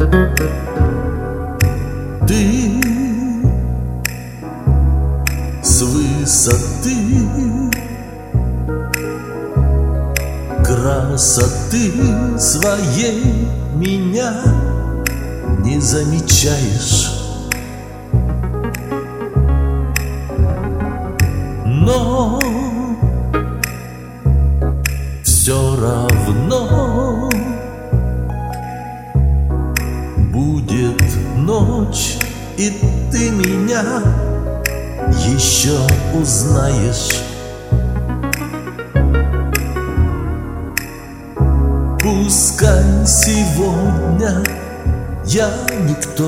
Ты с высоты красоты своей меня не замечаешь, но все равно будет ночь, и ты меня еще узнаешь. Пускай сегодня я никто,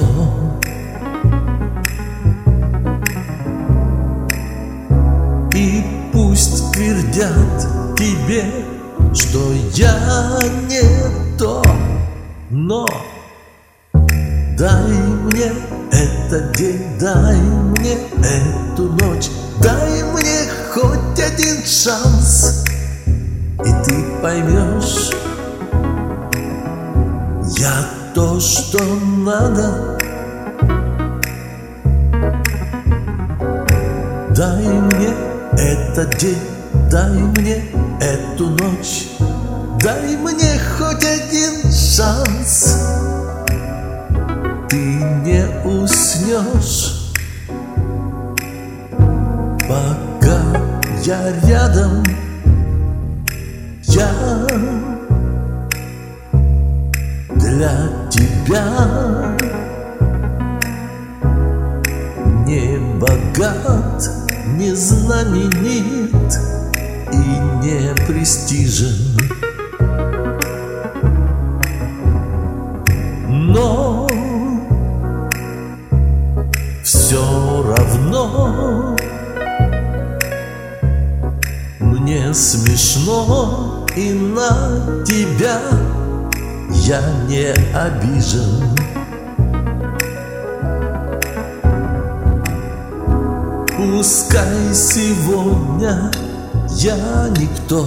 и пусть твердят тебе, что я не то, но дай мне этот день, дай мне эту ночь, дай мне хоть один шанс, и ты поймешь, я то, что надо. Дай мне этот день, дай мне эту ночь, дай мне хоть один шанс. Ты не уснешь, пока я рядом. Я для тебя не богат, не знаменит и не престижен, но все равно мне смешно, и на тебя я не обижен. Пускай сегодня я никто,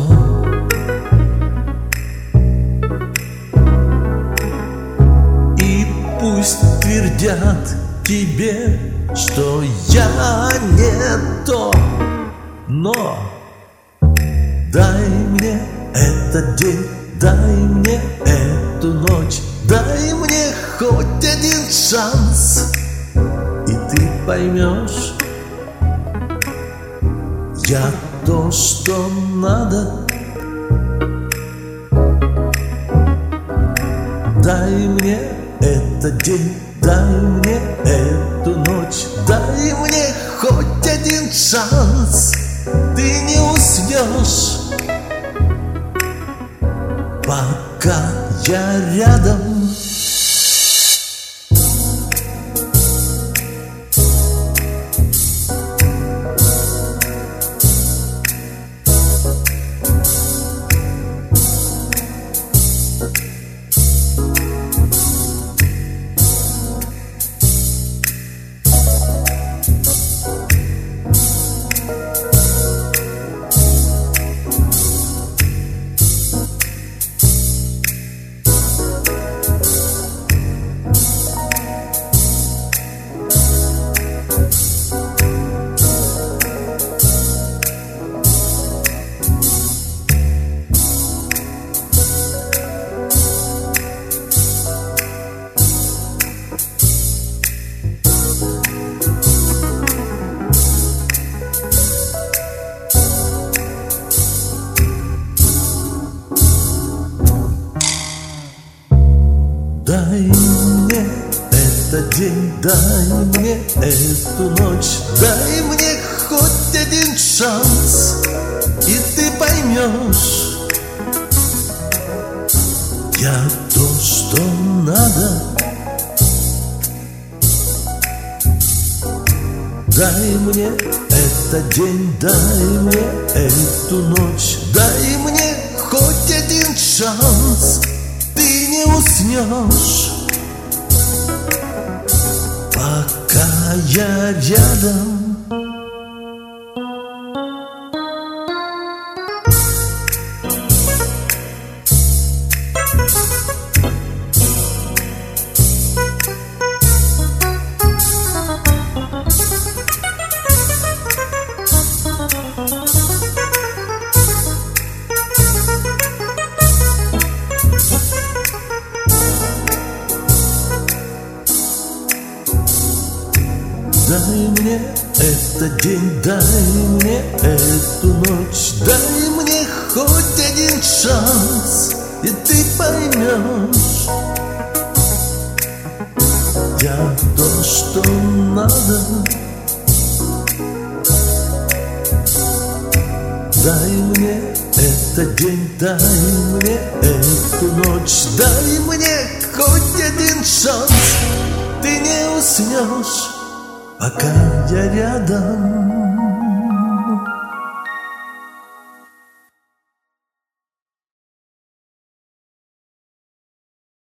и пусть твердят тебе, что я не то, но дай мне этот день, дай мне эту ночь, дай мне хоть один шанс, и ты поймешь, я то, что надо. Дай мне этот день, дай мне эту ночь, дай мне хоть один шанс. Ты не уснешь, пока я рядом. Дай мне этот день, дай мне эту ночь, дай мне хоть один шанс, и ты поймешь, я то, что надо. Дай мне этот день, дай мне эту ночь, дай мне хоть один шанс. Ты не уснешь, пока я рядом. мне этот день, дай мне эту ночь, дай мне хоть один шанс, и ты поймешь, я то, что надо. Дай мне этот день, дай мне эту ночь, дай мне хоть один шанс. Ты не уснешь, пока я рядом.